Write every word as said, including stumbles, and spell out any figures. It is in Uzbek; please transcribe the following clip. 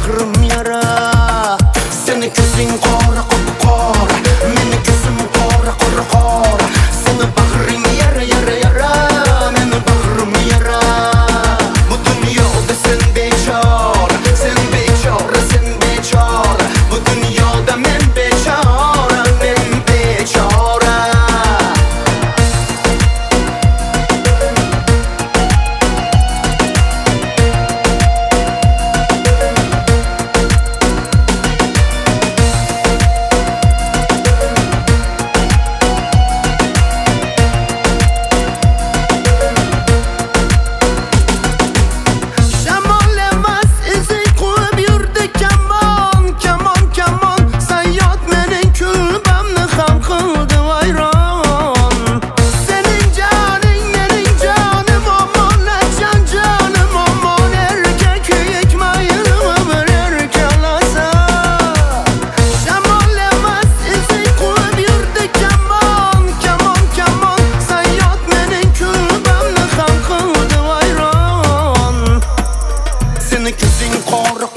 bag'rim yara. Seni ko'zing qora qora, meni ko'zim qora qora qora. Seni bag'ring yara yara yara, meni bag'rim yara. Bu dunyoda sen bechora, sen bechora, sen bechora. Bu dunyoda men bechora, men bechora. Seni ko'zing qora